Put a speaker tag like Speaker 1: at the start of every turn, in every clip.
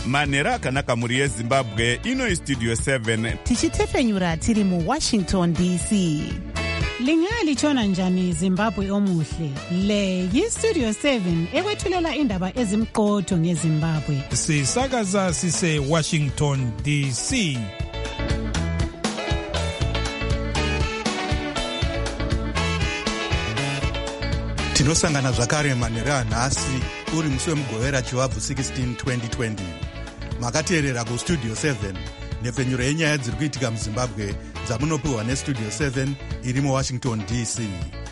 Speaker 1: manhero akanaka mhuri yezimbabwe. Ino Studio 7
Speaker 2: tichitefenyura tiri muWashington DC.
Speaker 3: Lingalitshona njani Zimbabwe omuhle? Le yiStudio 7 ekwethulela indaba ezimqotho ngeZimbabwe.
Speaker 4: Sisakaza sise Washington DC.
Speaker 5: Tinosangana zvakare manhero anhasi uri musi wemugovera chivabvu 16 2020. Makateerera kuStudio 7 nepfenyuro yenyaya dziri kuitika muZimbabwe dzamunopiwa neStudio 7 iri muWashington DC.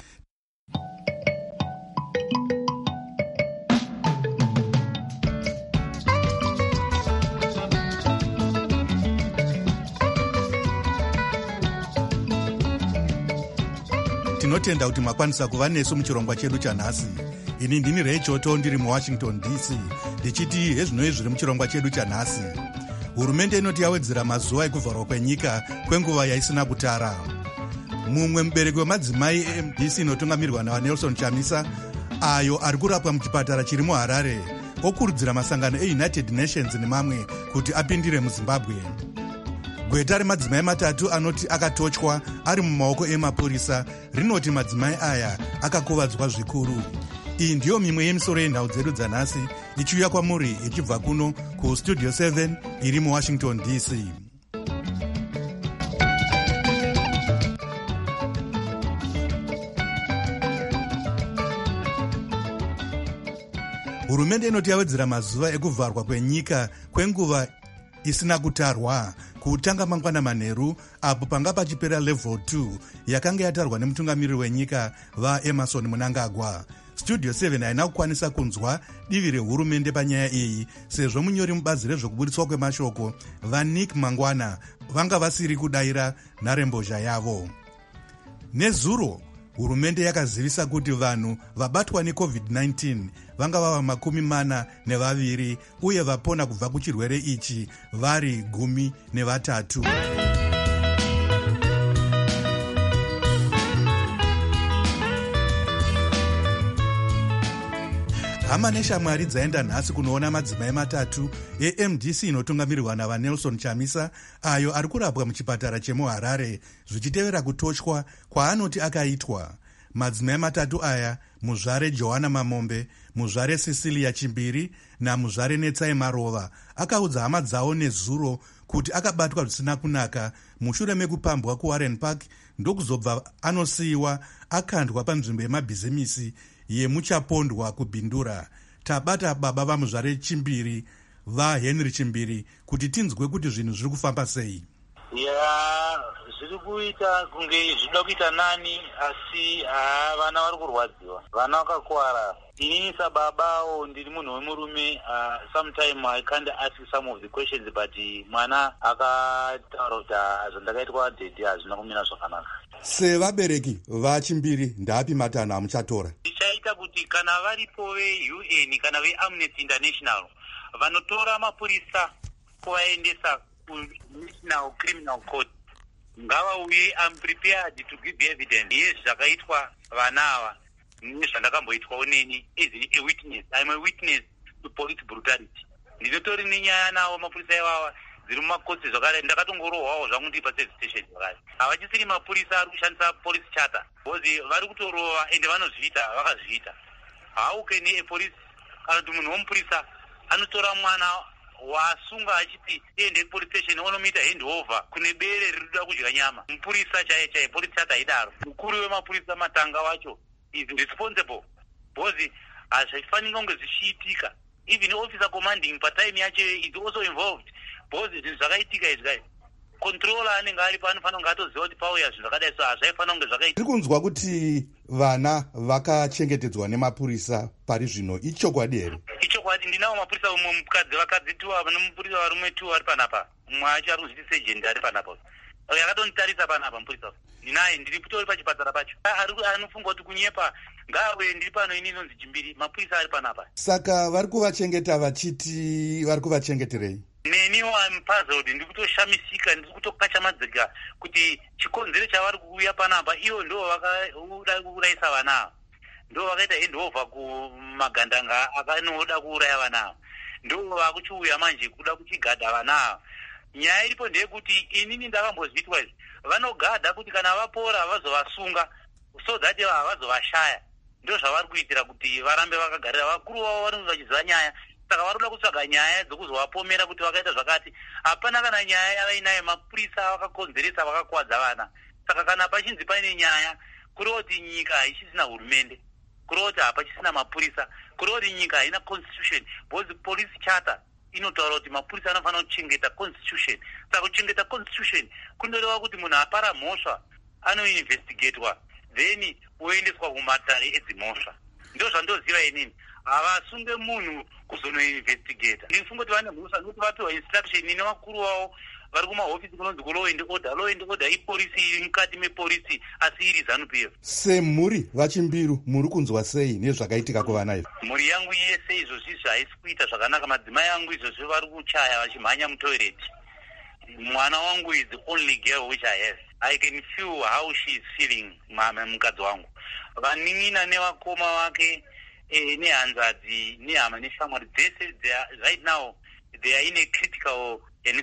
Speaker 5: Tinotenda kuti makwanisa kuva nesu muchirongwa chedu chanhasi. Ini ndini Rechoto ndiri muWashington DC ndichiti hezvinoi zviri muchirongwa chedu chanhasi. Hurumende inoti yawedzera mazuva ekuvharwa kwenyika kwenguva yaisina kutara. Mumwe mubereki wemadzimai eMDC inotungamirwa naNelson Chamisa ayo ari kurapwa muchipatara chiri muHarare okurudzira masangano eUnited Nations nemamwe kuti apindire muZimbabwe. Gweta remadzimai matatu anoti akatochwa ari mumaoko emapurisa rinoti madzimai aya akakuvadzwa zvikuru. Iyi ndiyo mimwe yemisoro yenhau dzedu dzanhasi ichiuya kwamuri ichibva kuno kuStudio 7 iri muWashington DC. Hurumende inoti yawedzera mazuva ekuvharwa kwenyika kwenguva isina kutarwa kutanga mangwana manheru apo panga pachipera level 2 yakanga yatarwa nemutungamiriri wenyika vaEmerson Mnangagwa. Studio 7 haina kukwanisa kunzwa divi rehurumende panyaya iyi sezvo munyori mubazi rezvokuburitswa kwemashoko vaNick Mangwana vanga vasiri kudayira nharembozha yavo. Nezuro hurumende yakazivisa kuti vanhu vabatwa neCovid-19 vanga vava 42 uye vapona kubva kuchirwere ichi vari 13. Hama neshamwari dzaenda nhasi kunoona madzimai matatu eMDC inotungamirirwa naVaNelson Chamisa ayo ari kurapwa muchipatara chemuHarare zvichitevera kutochwa kwaanoti akaitwa. Madzimai matatu aya, muzvare Johanna Mamombe, muzvare Cecilia Chimbiri namuzvare Netsai Marova, akaudza hama dzawo nezuro kuti akabatwa zvisina kunaka mushure mekupambwa kuWarren Park ndokuzobva anosiyiwa akandwa panzvimbo yemabhizimisi yemuchapondwa kubhindura. Tabata baba vamuzvare Chimbiri vaHenry Chimbiri kuti tinzwe kuti zvinhu zviri kufamba sei.
Speaker 6: Zviri kuita kunge zvinoda kuita nani asi vana vari kurwadziwa, vana vakakuwara. Inini sababawo ndiri munhu wemurume, sometime I can't ask some of the questions but mwana akataura kuti zvandakaitwa daddy hazvina kumira zvakanaka.
Speaker 5: Sevabereki vaChimbiri ndapi matanho amuchatora?
Speaker 6: Tichaita kuti kana varipo veUN kana veAmnesty International vanotora mapurisa kuvaendesa kuNational Criminal Court ngavauye am prepared to give evidence yezvakaitwa vana ava nezvandakamboitwawo neni as a witness. I'm a witness to police brutality. Ndinotori nenyaya nawo mapurisa ivava dziri mumakotsi zvakare. Ndakatongorohwawo zvangu ndiri paservice station zvakare. Havachisiri mapurisa ari kushandisa police charter because vari kutorova ende vanozviita vakazviita. How can a police kana kuti munhu womupurisa anotora mwana wasunga achiti ende police station onomuita handover kune bere rinoda kudya nyama? Mupurisa chaiye police charter haidaro. Mukuru wemapurisa matanga wacho is responsible because hazvifaniri kunge zvichiitika. Even officer commanding patime yacho is also involved because zvinhu zvakaitika izvi controller anenge aripo anofanira kunge atoziva kuti pauya zvinhu zvakadai, so hazvaifanira kunge zvakaitika.
Speaker 5: Tiri kunzwa kuti vana vakachengetedzwa nemapurisa pari zvino, ichokwadi here?
Speaker 6: Ichokwadi. Ndinawo mapurisa, umwe vakadzi 2 nemupurisa varume 2 ari panapa, mumwe acho ari kuzviti sergeant ari panapa, yakatonitarisa panapa mupurisa ndinaye, ndiri kutori pachipatara pacho. Anofunga kuti kunyepa ngawe ndiri pano ini inonzi Chimbiri, mapurisa ari panapa.
Speaker 5: Saka vari kuvachengeta vachiti vari kuvachengeterei?
Speaker 6: Neniwo I'm puzzled, ndiri kutoshamisika, ndiri kutokachamadzika kuti chikonzero chavari kuuya panapa ivo ndo vakauda kuurayisa vana, ndo vakaita handover kumagandanga akanoda kuuraya vana. ndo vakuchiuya manje kuda kuchigadha vana ava. Nyaya iripo ndeyekuti inini ndakambozvitwa izvi vanogadha kuti kana vapora vazovasunga so that havazovashaya. Ndo zvavari kuitira kuti varambe vakagarira. Vakuru vavo vanenge vachiziva nyaya, saka vari kuda kutsvaga nyaya dzokuzovapomera kuti vakaita zvakati. Hapana kana nyaya yavainayo mapurisa vakakonzeresa vakakwadza vana. Saka kana pachinzi paine nyaya kureva kuti nyika haichisina hurumende, kureva kuti hapachisina mapurisa, kureva kuti nyika haina constitution, because police charter inotaura kuti mapurisa anofanira kuchengeta constitution. Saka kuchengeta constitution kundoreva kuti munhu apara mhosva anoinvestigatwa then oendeswa kumatare edzimhosva. Ndo zvandoziva inini. Havasunge munhu kuzonoinvestigata. Ndinofunga kuti vane mhosva nokuti vapiwa instruction nevakuru vavo vari kumahofisi kunonzi ku law and order. Law and order ipolisi iri mukati mepolisi asi iri ZANU-PF.
Speaker 5: Semhuri vaChimbiru muri kunzwa sei nezvakaitika kuvana izvi?
Speaker 6: Mhuri yangu yese izvozvi haisi kuita zvakanaka. Madzimai angu izvozvi vari kuchaya vachimhanya mutoilet. Mwana wangu is the only girl which I have. I can feel how she is feeling, mukadzi wangu. Vanin'ina nevakoma vake nehanzvadzi nehama neshamwari dzese right now they are in a critical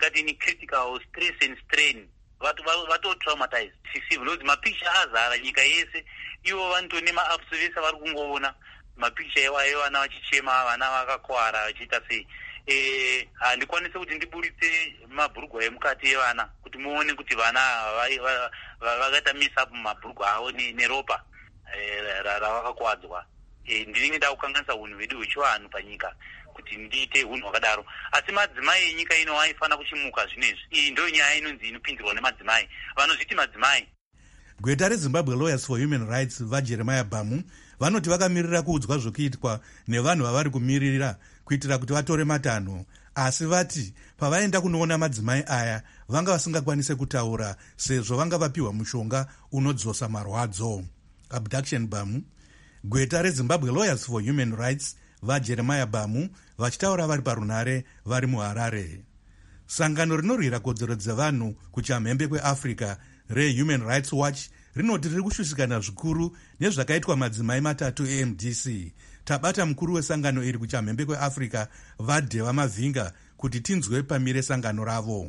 Speaker 6: stress and strain. Vato traumatized. Because mapicha azara nyika yese, ivo vanto nema-apps vese vari kungoona mapicha evana vachichema, vana vakakwara vachiita sei. Handikwanise kuti ndiburitse mabhurugwa emukati evana kuti muone kuti vana vakaita misa mumabhurugwa avo neropa ravakakwadzwa. Ndinenge ndakukanganisa unhu hwedu hwechivanhu panyika kuti ndiite unhu hwakadaro. Asi madzimai enyika ino aifana kuchimuka zvinezvi. Iyi ndo nyaya inonzi inopindirwa nemadzimai, vanozviti madzimai.
Speaker 5: Gweta reZimbabwe Lawyers for Human Rights vaJeremiah Bhamu vanoti vakamirira kuudzwa zvokuitwa nevanhu vavari kumirira kuitira kuti vatore matanho, asi vati pavaenda kunoona madzimai aya vanga vasingakwanise kutaura sezvo vanga vapiwa mushonga unodzosa marwadzo. Abduction Bhamu. Gweta reZimbabwe Lawyers for Human Rights vaJeremiah Bhamu vachitaura vari parunhare vari muHarare. Sangano rinorwira kodzero dzevanhu kuchamhembe kweAfrica reHuman Rights Watch rinoti riri kushushikana zvikuru nezvakaitwa madzimai matatu eMDC. Tabata mukuru wesangano iri kuchamhembe kweAfrica vaDheva Mavhinga kuti tinzwe pamire sangano ravo.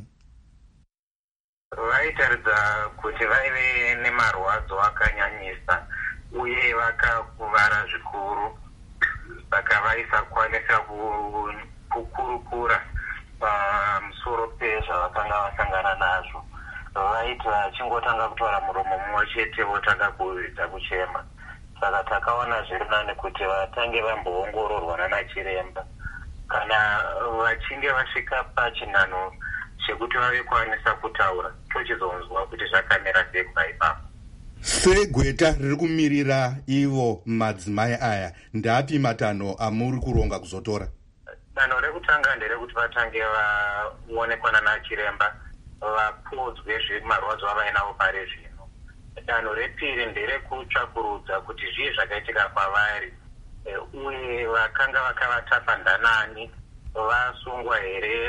Speaker 7: Vaitaridza kuti vaive nemarwadzo akanyanyisa uye vakakuvara zvikuru, saka vaisakwanisa kukurukura pamusoro pezvavakanga vasangana nazvo. Vaiti vachingotanga kutaura muromo mumwe chete votanga kuedza kuchema. Saka takaona zviri nani kuti vatange vamboongororwa nana chiremba kana vachinge vasvika pachinhanho chekuti vave kwanisa kutaura, tochizonzwa kuti zvakamira sei kuva ipapo.
Speaker 5: Segweta riri kumirira ivo madzimai aya, ndapi matanho amuri kuronga kuzotora?
Speaker 7: Danho rekutanga nderekuti vatange vaonekwa nana chiremba vapodzwe zvemarwadzo avainawo pari zvino. Danho repiri nderekutsvakurudza kuti zvii zvakaitika kwavari uye vakanga vakavatapa ndanani, vasungwa here,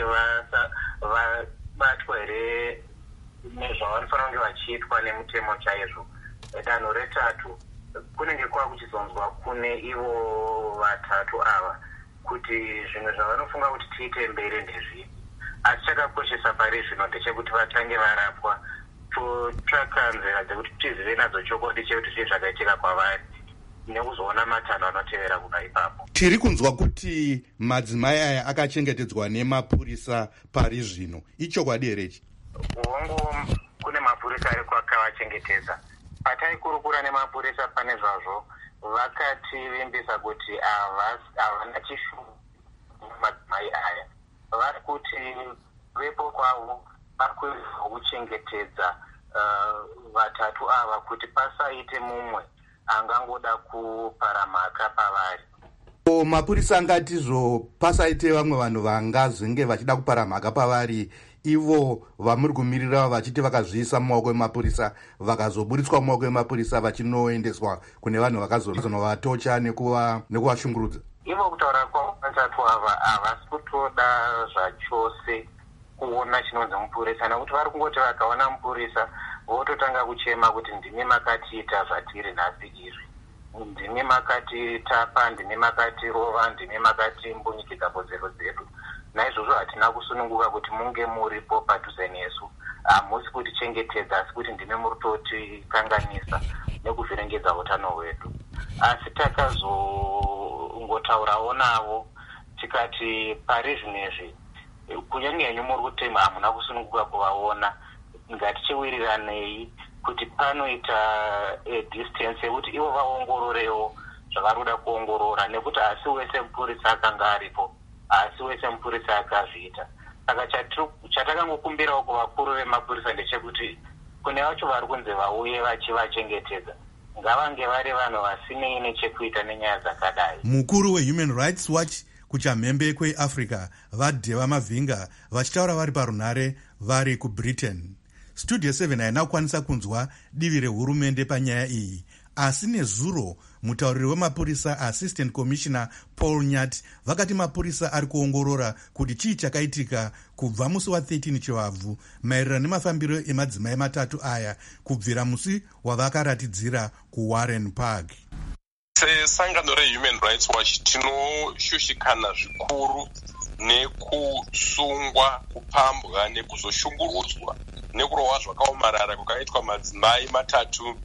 Speaker 7: vabatwa here nezvavanofanira kunge vachiitwa nemutemo chaizvo. Danho retatu kunenge kwava kuchizonzwa kune ivo vatatu ava kuti zvimwe zvavanofunga kuti tiite mberi ndezvii. Asi chakakoshesa pari zvino ndechekuti vatange varapwa, totsvaka nzira dzekuti tizive nadzo chokwadi chekuti zvii zvakaitika kwavari nekuzoona matanho anotevera kuba ipapo.
Speaker 5: Tiri kunzwa kuti madzimai aya akachengetedzwa nemapurisa pari zvino, ichokwadi here ichi?
Speaker 7: Hongu kune mapurisa ari kwakavachengetedza. Pataikurukura nemapurisa pane zvazvo vakativimbisa kuti havana chishuvu madzimai aya. Vari kuti vepo kwavo vari kuchengetedza vatatu ava kuti pasaite mumwe angangoda kuparamhaka pavari.
Speaker 5: Mapurisa angatizvo pasaite vamwe vanhu vangazvinge vachida kuparamhaka pavari, ivo vamuri kumirira vachiti vakazviisa mumaoko emapurisa vakazoburitswa mumaoko emapurisa vachinoendeswa kune vanhu vakazonovatocha nekuvashungurudza.
Speaker 7: Ivo kutaura kwavo vatatu ava havasi kutoda zvachose kuona chinonzi mupurisa, nekuti vari kungoti vakaona mupurisa vototanga kuchema kuti ndimi makatiita zvatiri nhasi izvi, ndimi makatitapa, ndimi makatirova, ndimi makatimbunyikiza kodzero dzedu. naizvozvo hatina kusununguka kuti munge muripo padhuze nesu. Hamusi kutichengetedza asi kuti ndime muri totikanganisa nekuvherengedza utano hwedu. Asi takazongotaurawo navo tikati pari zvinezvi kunyange henyu muri kutema hamuna kusununguka kuvaona, ngatichiwiriranei kuti panoita distance yekuti ivo vaongororewo zvavaroda kuongorora, nekuti asi wese mupurisa akanga aripo, asi wese mupurisa akazviita. Saka chatakangokumbirawo kuvakuru vemapurisa ndechekuti kune vacho vari kunze vauye vachivachengetedza ngavange vari vanhu vasinei nechekuita nenyaya dzakadai.
Speaker 5: Mukuru weHuman Rights Watch kuchamhembe kweAfrica vaDheva Mavhinga vachitaura vari parunhare vari kuBritain. Studio 7 haina kukwanisa kunzwa divi rehurumende panyaya iyi, asi nezuro mutauriri wemapurisa Assistant Commissioner Paul Nyati vakati mapurisa ari kuongorora kuti chii chakaitika kubva musi wa13 Chivabvu maererano nemafambiro emadzimai matatu aya kubvira musi wavakaratidzira kuWarren Park.
Speaker 8: Sesangano reHuman Rights Watch tinoshushikana zvikuru nekusungwa, kupambwa nekuzoshungurudzwa nekurohwa zvakaomarara kukaitwa madzimai matatu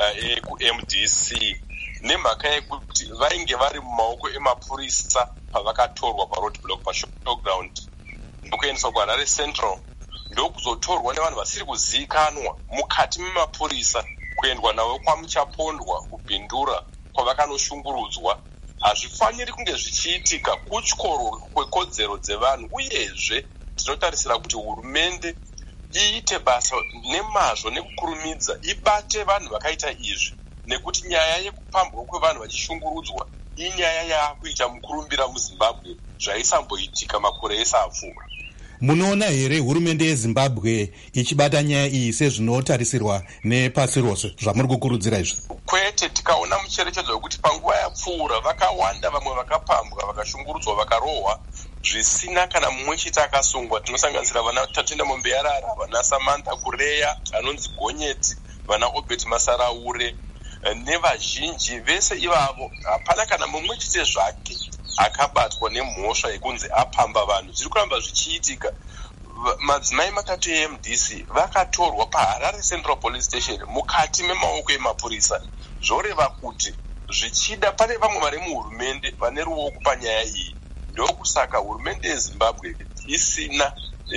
Speaker 8: ekuMDC nemhaka yekuti vainge vari mumaoko emapurisa pavakatorwa paroadblock pashowground ndokuendeswa kuHarare Central, ndokuzotorwa nevanhu vasiri kuzivikanwa mukati memapurisa kuendwa navo kwaMuchapondwa kuBhindura kwavakanoshungurudzwa. Hazvifaniri kunge zvichiitika kutyorwa kwekodzero dzevanhu, uyezve tinotarisira kuti hurumende iite basa nemazvo nekukurumidza, ibate vanhu vakaita izvi, nekuti nyaya yekupambwa kwevanhu vachishungurudzwa inyaya yaakuita mukurumbira muZimbabwe zvaisamboitika makore ese apfuura.
Speaker 5: Munoona here hurumende yeZimbabwe ichibata nyaya iyi sezvinotarisirwa nepasi rose zvamuri kukurudzira izvi?
Speaker 8: Kwete, tikaona mucherechedzo wekuti panguva yapfuura vakawanda vamwe vakapambwa, vakashungurudzwa, vakarohwa zvisina kana mumwe chete akasungwa. Tinosanganisira vana Tatenda Mombeyarara, vana Samantha Kureya, anonzi Gonyeti, vana Obert Masaraure nevazhinji vese ivavo. Hapana kana mumwe chete zvake akabatwa nemhosva yekunzi apamba vanhu. Zviri kuramba zvichiitika. Madzimai matatu eMDC vakatorwa paHarare Central Police Station mukati memaoko emapurisa. Zvoreva kuti zvichida pane vamwe vari muhurumende vane ruoko panyaya iyi. Ndokusaka hurumende yeZimbabwe isina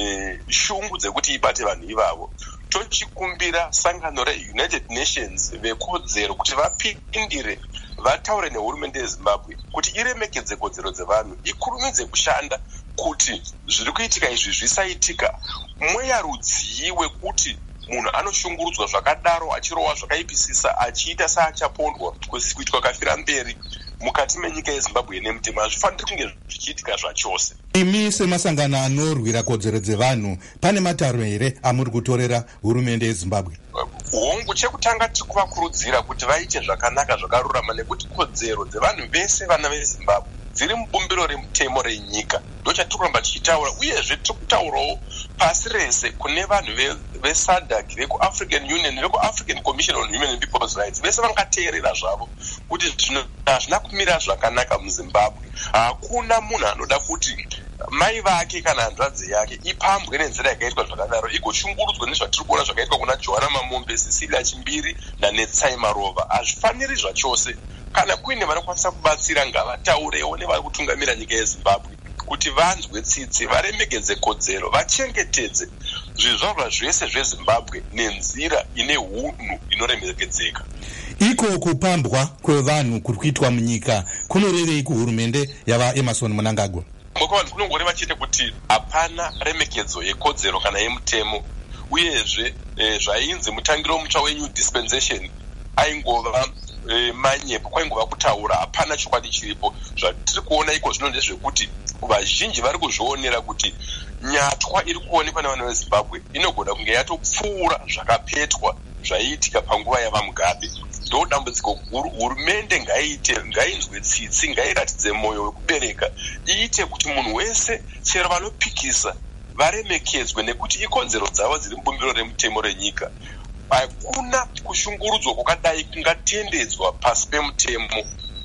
Speaker 8: shungu dzekuti ibate vanhu ivavo. Tochikumbira sangano reUnited Nations vekodzero kuti vapindire, vataure nehurumende yeZimbabwe kuti iremekedze kodzero dzevanhu, ikurumidze kushanda kuti zviri kuitika izvi zvisaitika. Mweya rudziwe kuti munhu anoshungurudzwa zvakadaro, achirohwa zvakaipisisa, achiita saachapondwa kuitwa kafira mberi mukati menyika yeZimbabwe nemutemo. Hazvifaniri kunge zvichiitika zvachose.
Speaker 5: Imi semasangano anorwira kodzero dzevanhu, pane matauro here amuri kutorera hurumende yeZimbabwe?
Speaker 8: Hongu chekutanga tiri kuvakurudzira kuti vaite zvakanaka, zvakarurama, nekuti kodzero dzevanhu vese vana veZimbabwe dziri mubumbiro remutemo renyika. Ndochatiri kuramba tichitaura, uyezve tiri kutaurawo pasi rese kune vanhu veSADC, vekuAfrican Union, vekuAfrican Commission on Human and People's Rights, vese vangateerera zvavo kuti hazvina kumira zvakanaka muZimbabwe. Hakuna munhu anoda kuti mai vake kana hanzvadzi yake ipambwe nenzira yakaitwa zvakadaro, igoshungurudzwa nezvatiri kuona zvakaitwa kuna Johanna Mamombe, Cecilia Chimbiri naNetsai Marova. Hazvifaniri zvachose. Kana kuine vanokwanisa kubatsira ngavataurewo nevari kutungamira nyika yeZimbabwe kuti vanzwe tsitsi, varemekedze kodzero, vachengetedze zvizvarwa zvese zveZimbabwe nenzira ine hunhu inoremekedzeka.
Speaker 5: Iko kupambwa kwevanhu kuri kuitwa munyika kunorevei kuhurumende yavaEmmerson Mnangagwa?
Speaker 8: Vanhu kunongoreva chete kuti hapana remekedzo yekodzero kana yemutemo, uyezve zvainzi mutangiro mutsva weNew Dispensation aingova manyepo, kwaingova kutaura, hapana chokwadi chiripo. Zvatiri kuona iko zvino ndezvekuti vazhinji vari kuzvionera kuti nyatwa iri kuonekwa nevanhu veZimbabwe inogona kunge yatopfuura zvakapetwa zvaiitika panguva yavaMugabe. Ndo dambudziko guru. Hurumende ngainzwe tsitsi, ngairatidze mwoyo wekubereka, iite kuti munhu wese chero vanopikisa varemekedzwe, nekuti ikodzero dzavo dziri mubumbiro remutemo renyika. Hakuna kushungurudzwa kwakadai kungatendedzwa pasi pemutemo.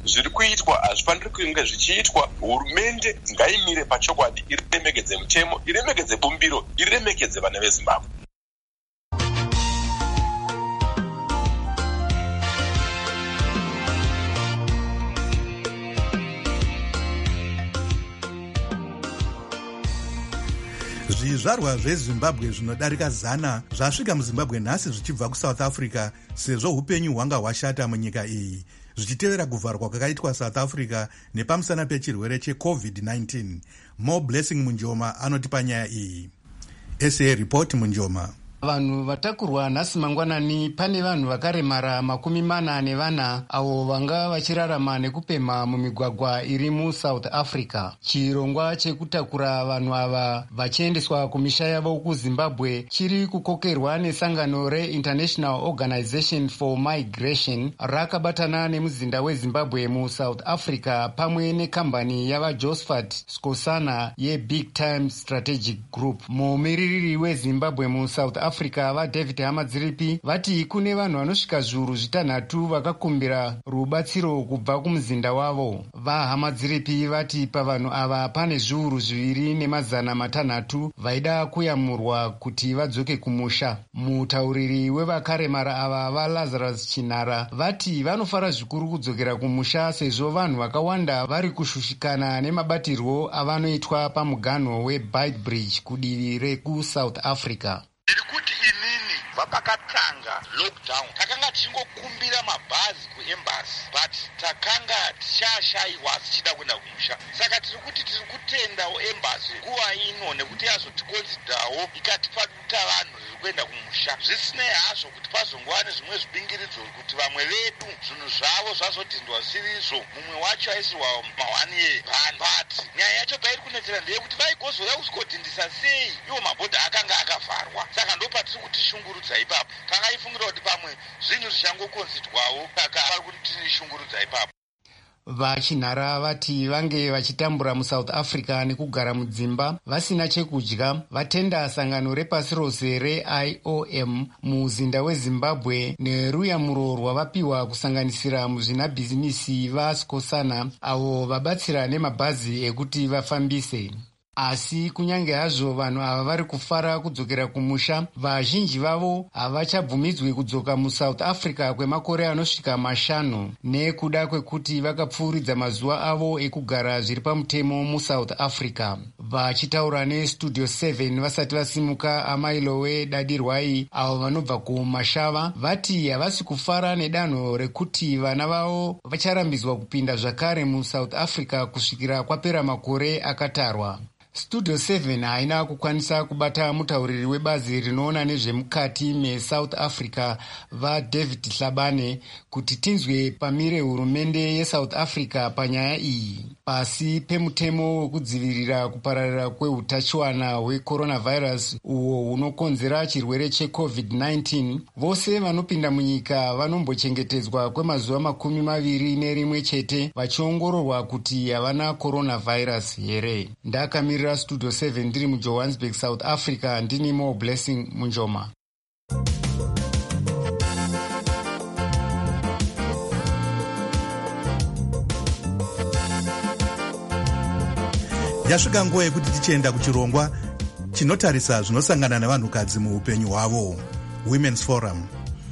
Speaker 8: zviri kuitwa hazvifaniri kunge zvichiitwa. Hurumende ngaimire pachokwadi, iremekedze mutemo, iremekedze bumbiro, iremekedze vana veZimbabwe.
Speaker 5: Zvizvarwa zveZimbabwe zvinodarika 100 zvasvika muZimbabwe nhasi zvichibva kuSouth Africa sezvo upenyu hwanga hwashata munyika iyi zvichitevera kuvharwa kwakaitwa South Africa nepamusana pechirwere cheCovid-19. Mo Blessing Munjoma anotipa nyaya iyi. SA Report Munjoma.
Speaker 9: Vanhu vatakurwa nhasi mangwanani pane vanhu vakaremara 44 avo vanga vachirarama nekupemha mumigwagwa iri muSouth Africa. Chirongwa chekutakura vanhu ava vachiendeswa kumisha yavo kuZimbabwe chiri kukokerwa nesangano reInternational Organization for Migration rakabatana nemuzinda weZimbabwe muSouth Africa pamwe nekambani yavaJosephat Skosana yeBig Time Strategic Group. Mumiririri weZimbabwe muSouth Africa vaDavid Hamadziripi vati kune vanhu vanosvika zviuru 6 vakakumbira rubatsiro kubva kumuzinda wavo. VaHamadziripi vati pavanhu ava pane zviuru 2,600 vaida kuyamurwa kuti vadzoke kumusha. Mutauriri wevakaremara ava vaLazarus Chinara vati vanofara zvikuru kudzokera kumusha sezvo vanhu vakawanda vari kushushikana nemabatirwo avanoitwa pamuganho weBeitbridge kudivi rekuSouth Africa.
Speaker 10: Pakatanga lockdown takanga tichingokumbira mabhazi kuembassy but takanga tichashaiwa tichida kuenda kumusha. Saka tiri kuti tiri kutenda embassy nguva ino nekuti yazotikonsidhawo ikatipa duta vanhu riri kuenda kumusha. Zvisinei hazvo kuti pazongova nezvimwe zvibingiridzo kuti vamwe vedu zvinhu zvavo zvazodhindwa zvisirizo, mumwe wacho aisirwa ma1 year ban. But nyaya yacho pairi kunetsera ndeyekuti vaigozouya kuzikodhindisa sei iwo mabhodha akanga akavharwa. Saka ndo patiri kutishungurudza ipapo. Takaifungira kuti pamwe zvinhu zvichangokonzidwawo saka pari kutishungurudza ipapo.
Speaker 9: Vachinhara vati vange vachitambura muSouth Africa nekugara mudzimba vasina chekudya vatenda sangano repasi rose reIOM muzinda weZimbabwe neruyamuro rwavapiwa kusanganisira muzvinabhizinisi vaSkosana avo vabatsira nemabhazi ekuti vafambise. Asi kunyange hazvo vanhu ava vari kufara kudzokera kumusha, vazhinji vavo havachabvumidzwi kudzoka muSouth Africa kwemakore anosvika 5 nekuda kwekuti vakapfuuridza mazuva avo ekugara zviri pamutemo muSouth Africa. Vachitaura neStudio 7 vasati vasimuka, Amailowe Dadirwai avo vanobva kumashava vati havasi kufara nedanho rekuti vana vavo vacharambidzwa kupinda zvakare muSouth Africa kusvikira kwapera makore akatarwa. Studio 7 haina kukwanisa kubata mutauriri webazi rinoona nezvemukati meSouth Africa vaDavid Hlabane kuti tinzwe pamire hurumende yeSouth Africa panyaya iyi. Pasi pemutemo wekudzivirira kupararira kweutachiwana hwecoronavirus uwo hunokonzera chirwere cheCovid-19, vose vanopinda munyika vanombochengetedzwa kwemazuva 21 chete vachiongororwa kuti havana coronavirus here. Ndakamira Studio 7 ndiri muJohannesburg, South Africa. Ndini Mo Blessing Munjoma.
Speaker 5: Yasvika nguva yekuti tichienda kuchirongwa chinotarisa zvinosangana nevanhukadzi muupenyu hwavo, Women's Forum.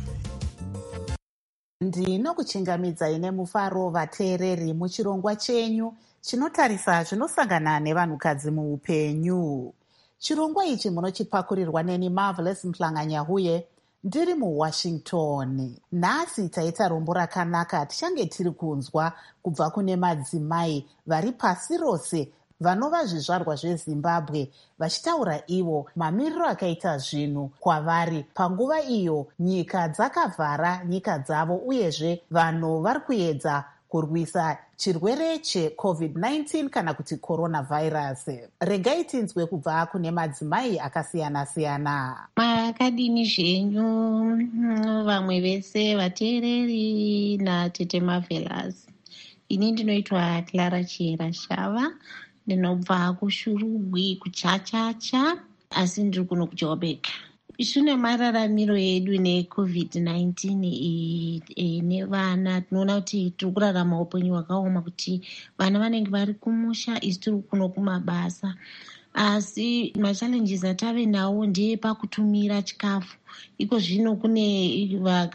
Speaker 2: Ndinokuchingamidzai nemufaro vateereri muchirongwa chenyu chinotarisa zvinosangana nevanhukadzi muupenyu. Chirongwa ichi munochipakurirwa neni Marvelous Mhlanganyahuye ndiri muWashington. Nhasi taita rombo rakanaka tichange tiri kunzwa kubva kune madzimai vari pasi rose vanova zvizvarwa zveZimbabwe vachitaura ivo mamiriro akaita zvinhu kwavari panguva iyo nyika dzakavhara nyika dzavo uyezve vanhu vari kuedza kurwisa chirwere cheCovid-19 kana kuti coronavirus. Regai tinzwe kubva kune madzimai akasiyana-siyana.
Speaker 11: Makadini zvenyu vamwe vese vateereri naTete Marvelous. Ini ndinoitwa Clara Chira Shava, ndinobva kuShurugwi kuChachacha, asi ndiri kuno kuJoburg. Zvine mararamiro edu neCOVID-19 nevana, tinoona kuti tiri kurarama upenyu hwakaoma, kuti vana vanenge vari kumusha, isi tiri kuno kumabasa. Asi machallenges atave nawo ndeye pakutumira chikafu. Iko zvino kune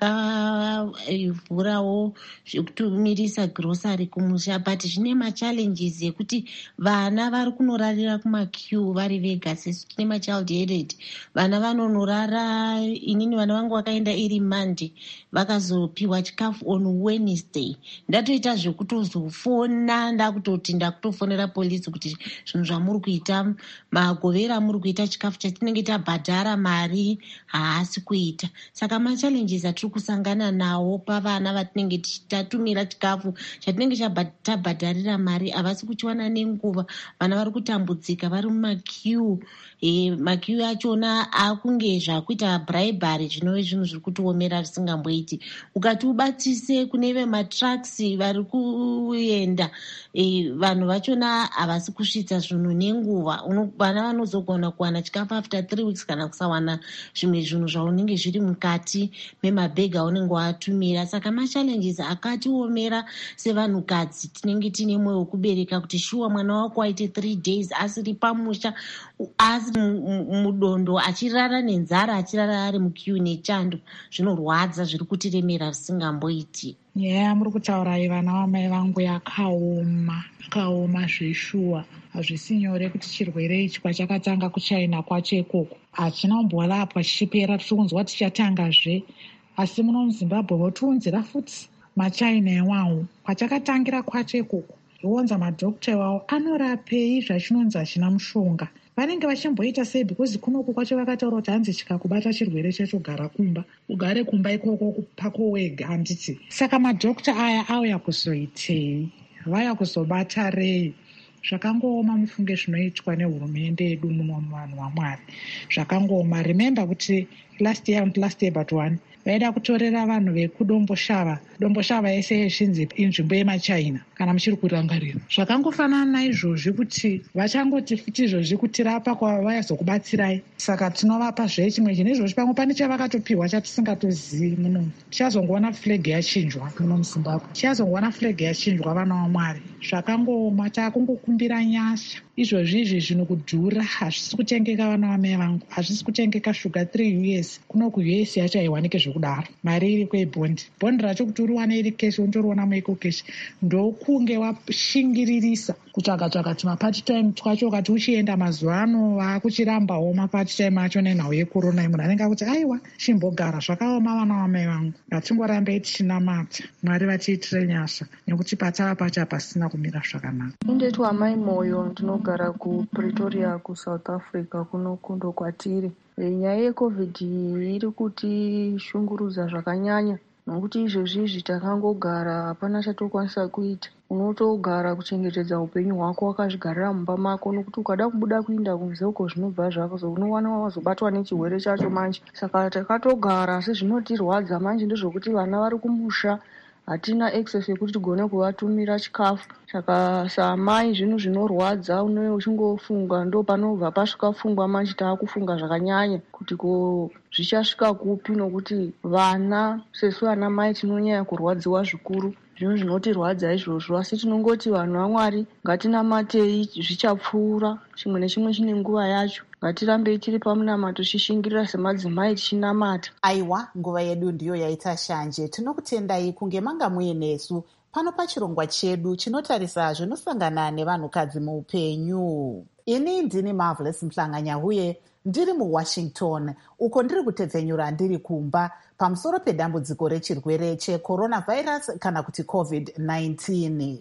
Speaker 11: vakavhurawo zvekutumirisa grocery kumusha, but zvine machallenges ekuti vana vari kunorarira kumaqueue vari vega. Sesu tine machild headed, vana vanonorara. Inini vana vangu vakaenda iri Monday vakazopiwa chikafu on Wednesday. Ndatoita zvekutozofona, ndakutoti ndakutofonera polisi kuti zvinhu zvamuri kuita, magovera muri kuita chikafu chatinenge tabhadhara mari haasi kuita. Saka machallenges atiri kusangana nawo pavana vatinenge tatumira chikafu chatinenge tabhadharira mari havasi kuchiwana nenguva. Vana vari kutambudzika vari mumaqueue. Maqueue achona akunge zvakuita bribery, zvinove zvinhu zviri kutiomera zvisingamboiti. Ukati ubatsise kune vematrucks vari kuenda, vanhu vachona havasi kusvitsa zvinhu nenguva. Vana vanozogona kuwana chikafu after 3 weeks kana kusawana zvimwe zvinhu zvaunenge zviri mukati memabhegi aunenge watumira. Saka machallenges akatiomera sevanhukadzi tinenge tine mwoyo wekubereka, kuti shuwa mwana wako aite 3 days asiri pamusha, asi mudondo achirara nenzara, achirara ari muqueue nechando. Zvinorwadza, zviri kutiremera zvisingamboiti.
Speaker 12: Muri kutaurai vana vamai vangu yakaoma zveshuwa. Hazvisi nyore kuti chirwere ichi kwachakatanga kuChina kwacho ikoko hachina kumborapwa chichipera, tiri kunzwa tichatangazve. Asi muno muZimbabwe votiunzira futi maChina iwawo kwachakatangira kwacho ikoko. Zvionza madhokota iwawo anorapei zvachinonzi hachina mushonga. Vanenge vachimboita sei? Because kunoku kwacho vakataura kuti hanzi chikakubata chirwere chacho gara kumba, ugare kumba ikoko pako wega, handiti. Saka madhokota aya auya kuzoitei? Vaya kuzobata rei? Zvakangooma mufunge zvinoitwa nehurumende yedu muno muvanhu vaMwari. Zvakangooma. Remember kuti last year but one vaida kutorera vanhu vekudomboshava. Domboshava yese yezvinzi inzvimbo yemaChina kana muchiri kurangarira. Zvakangofanana naizvozvi kuti vachangoti futi izvozvi kutirapa kwavazokubatsirai. Saka tinovapa zvechimwe chinhu izvozvi, pamwe pane chavakatopiwa chatisingatozivi muno. Tichazongoona flag yachinjwa muno muZimbabwe. Tichazongoona flag yachinjwa vana vaMwari. Zvakangooma. Takungokumbira nyasha. Izvozvi zvinhu kudhura, hazvisi kutengeka vana vamai vangu. Hazvisi kutengeka shuga 3 US. Kuno kuUS yacho haiwanike zvekudaro. Mari iri kwebhondi. Bhondi racho kuti uriwane iri keshi, untoriwana muiko keshi. Ndokunge washingiririsa kutsvaka tumapati time twacho, ukati uchienda mazuva ano vakuchirambawo mapati time acho nenhau yekorona. Munhu anenge akuti aiwa chimbogara. Zvakaoma vana vamai vangu. Ngatingorambei tichinamata Mwari vatiitire nyasha, nekuti patava pacho pasina kumira zvakanaka.
Speaker 13: Indoitwa Mai Moyo, ndinogara kuPretoria kuSouth Africa kuno kundo kwatiri. Nyaya yeCOVID iri kuti shungurudza zvakanyanya, nokuti izvozvi takangogara hapana chatokwanisa kuita. Unotogara kuchengetedza upenyu hwako wakazvigarira mumba mako, nokuti ukada kubuda kuenda kunze uko zvinobva zvako, unowana wazobatwa nechirwere chacho manje. Saka takatogara, asi zvinotirwadza manje ndezvokuti vana vari kumusha, hatina access yekuti tigone kuvatumira chikafu. Saka samai zvinhu zvinorwadza, unenge uchingofunga, ndo panobva pasvika pfungwa manje taakufunga zvakanyanya kuti ko zvichasvika kupi, nokuti vana sesu ana mai tinonyanya kurwadziwa zvikuru. Zvinhu zvinotirwadza izvozvo, asi tinongoti vanhu vaMwari ngatinamatei, zvichapfuura. Chimwe nechimwe chine nguva yacho. Ngatirambei tiri pamunamato tichishingirira semadzimai tichinamata.
Speaker 2: Aiwa, nguva yedu ndiyo yaita shanje. Tinokutendai kunge manga muinesu pano pachirongwa chedu chinotarisa zvinosangana nevanhukadzi muupenyu. Ini ndini Marvelous Mhlanga-Nyahuye, ndiri muWashington, uko ndiri kutepfenyura ndiri kumba pamusoro pedambudziko rechirwere checoronavirus kana kuti COVID-19.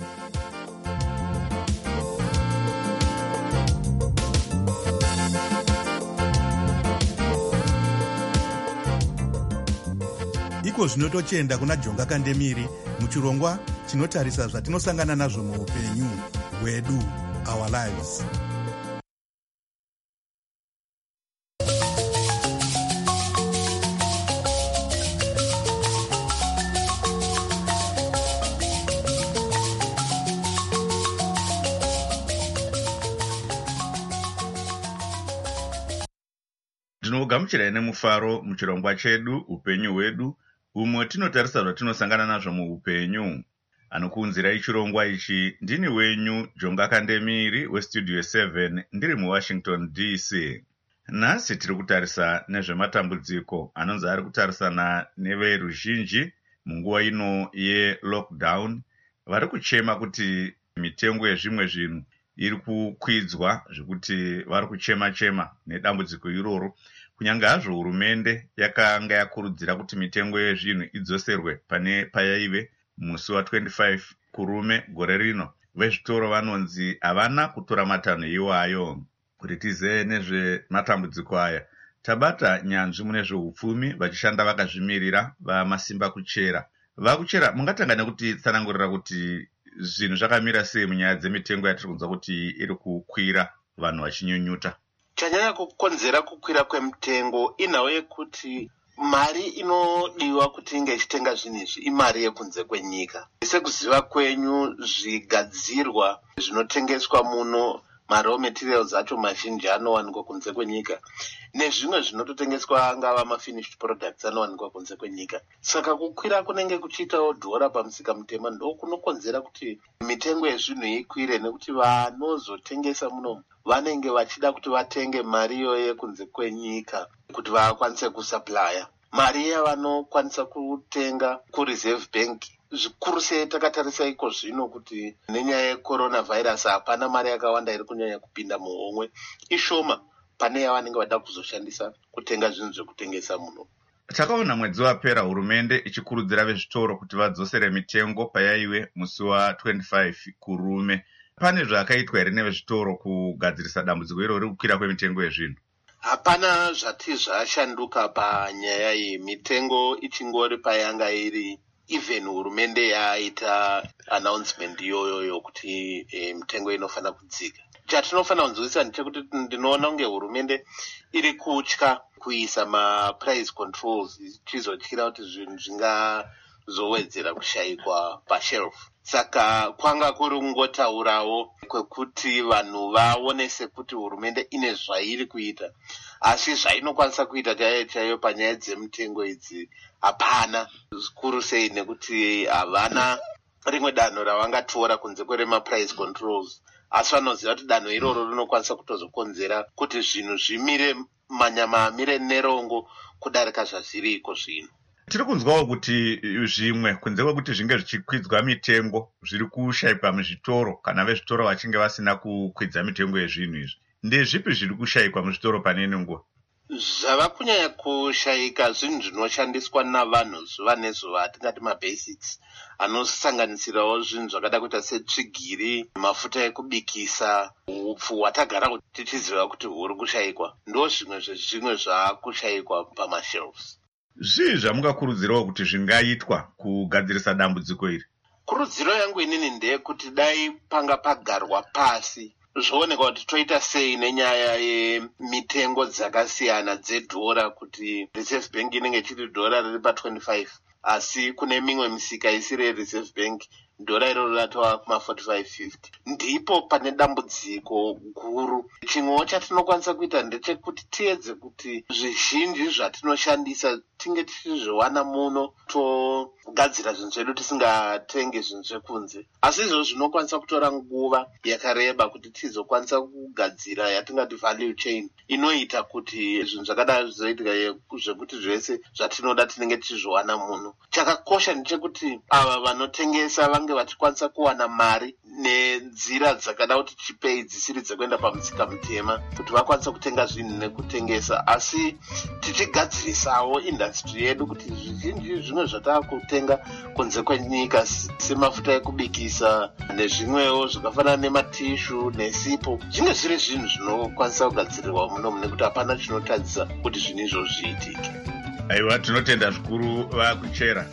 Speaker 5: Iko zvinotochenda kuna Jonga Kandemiri muchirongwa chinotarisa zvatinosangana nazvo muupenyu hwedu, our lives.
Speaker 14: Ndinogamuchirai nemufaro muchirongwa chedu upenyu hwedu, umwe tinotarisa zvatinosangana nazvo muupenyu. Anokuunzirai chirongwa ichi ndini wenyu Jonga Kandemiri westudio 7 ndiri muWashington DC. Nhasi tiri kutarisa nezvematambudziko anonzi ari kutarisana neveruzhinji munguva ino yelockdown, vari kuchema kuti mitengo yezvimwe zvinhu iri kukwidzwa zvekuti vari kuchema nedambudziko iroro. Kunyange hazvo hurumende yakanga yakurudzira kuti mitengo yezvinhu idzoserwe pane payaive musi wa25 kurume gore rino, vezvitoro vanonzi havana kutora matanho iwayo. Kuti tizive nezvematambudziko aya, tabata nyanzvi mune zveupfumi vachishanda vakazvimirira vamasimba kuchera. Vakuchera, mungatanga nekuti tsanangurira kuti zvinhu zvakamira sei munyaya dzemitengo yatiri kunzwa kuti iri kukwira, vanhu vachinyunyuta?
Speaker 15: Chanyanya kukonzera kukwira kwemitengo inhau yekuti mari inodiwa kuti inge ichitenga zvinhu izvi imari yekunze kwenyika. Sekuziva kwenyu, zvigadzirwa zvinotengeswa muno, maraw materials acho mazhinji anowanikwa kunze kwenyika, nezvimwe zvinototengeswa angava mafinished products anowanikwa kunze kwenyika. Saka kukwira kunenge kuchiitawo dhora pamusika mutema ndo kunokonzera kuti mitengo yezvinhu ikwire, nekuti vanozotengesa muno vanenge vachida kuti vatenge mariyo yekunze kwenyika kuti vakwanise kusuplya. Mari yavanokwanisa kutenga kureserve bank, zvikuru sei takatarisa iko zvino kuti nenyaya yecoronavirus hapana mari yakawanda iri kunyanya kupinda muhomwe, ishoma pane yavanenge vada kuzoshandisa kutenga zvinhu zvekutengesa muno.
Speaker 14: Takaona mwedzi wapera hurumende ichikurudzira vezvitoro kuti vadzosere mitengo payaive musi wa25 kurume. Pane zvakaitwa here nevezvitoro kugadzirisa dambudziko iro riri kukwira kwemitengo yezvinhu?
Speaker 15: Hapana zvati zvashanduka panyaya yemitengo, ichingori payanga iri. Even hurumende yaita announcement iyoyo kuti mitengo inofanira kudzika. Chatinofanira kunzwisisa ndechekuti ndinoona kunge hurumende iri kutya kuisa maprice controls, ichizotyira kuti zvinhu zvingazowedzera kushayikwa pashelf. Saka kwanga kuri kungotaurawo kwekuti vanhu vaonese kuti hurumende ine zvairi kuita, asi zvainokwanisa kuita chaiyo panyaya dzemitengo idzi hapana. Zvikuru sei nekuti havana rimwe danho ravangatora kunze kweremaprice controls, asi vanoziva kuti danho iroro rinokwanisa kutozokonzera kuti zvinhu zvimire manyama amire nerongo kudarika zvazviriko zvino.
Speaker 14: Tiri kunzwawo kuti zvimwe kunze kwekuti zvinge zvichikwidzwa mitengo zviri kushayikwa muzvitoro, kana vezvitoro vachinge vasina kukwidza mitengo yezvinhu izvi. Ndezvipi zviri kushayikwa muzvitoro panene nguva?
Speaker 15: Zvava kunyanya kushayika zvinhu zvinoshandiswa navanhu zuva nezuva, atingati mabasics, anosanganisirawo zvinhu zvakada kuita setsvigiri, mafuta ekubikisa, upfu hwatagara tichiziva kuti huri kushayikwa. Ndo zvimwe zvezvimwe zvaakushayikwa pamashelves.
Speaker 14: Zvii zvamungakurudzirawo kuti zvingaitwa kugadzirisa dambudziko iri?
Speaker 15: Kurudziro yangu inini ndeyekuti dai panga pagarwa pasi zvoonekwa kuti toita sei nenyaya yemitengo dzakasiyana dzedhora, kuti reserve bank inenge chiri dhora riri pa25, asi kune mimwe misika isiri reserve bank dhora iroro ratova kuma45.50. Ndipo pane dambudziko guru. Chimwewo chatinokwanisa kuita ndechekuti tiedze kuti zvizhinji zvatinoshandisa tinge tichizviwana muno, togadzira zvinhu zvedu tisingatenge zvinhu zvekunze. Asi izvo zvinokwanisa kutora nguva yakareba kuti tizokwanisa kugadzira yatingati value chain, inoita kuti zvinhu zvakadaro zvizoitika zvekuti zvese zvatinoda tinenge tichizviwana muno. Chakakosha ndechekuti ava vanotengesa vange vachikwanisa kuwana mari nenzira dzakada kuti chipei dzisiri dzekuenda pamusika mutema, kuti vakwanisa kutenga zvinhu nekutengesa, asi tichigadzirisawo industry yedu kuti zvizhinji zvimwe zvataakutenga kunze kwenyika semafuta ekubikisa nezvimwewo zvakafanana nematishu nesipo, zvinge zviri zvinhu zvinokwanisa kugadzirirwa muno nekuti hapana chinotadzisa kuti zvinhu izvo zviitike.
Speaker 14: Aiwa, tinotenda zvikuru vakuchera.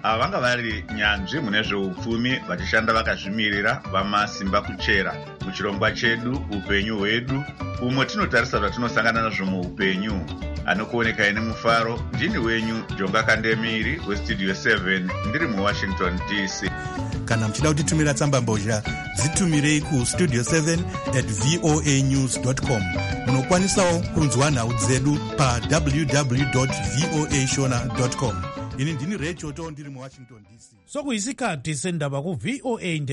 Speaker 14: ava vanga vari nyanzvi mune zveupfumi vachishanda vakazvimirira vamasimba kuchera muchirongwa chedu upenyu hwedu, umwe tinotarisa zvatinosangana nazvo muupenyu. Anokuonekai nemufaro ndini wenyu Jonga Kandemiri westudio 7 ndiri muWashington DC.
Speaker 5: Kana muchida kutitumira tsamba mbozha dzitumirei kustudio 7@voanews.com. Munokwanisawo kunzwa nhau dzedu pa www.voashona.com. Ini ndini Rechoto ndiri muWashington DC.
Speaker 4: Sokuyisikhathi sendaba ku VOA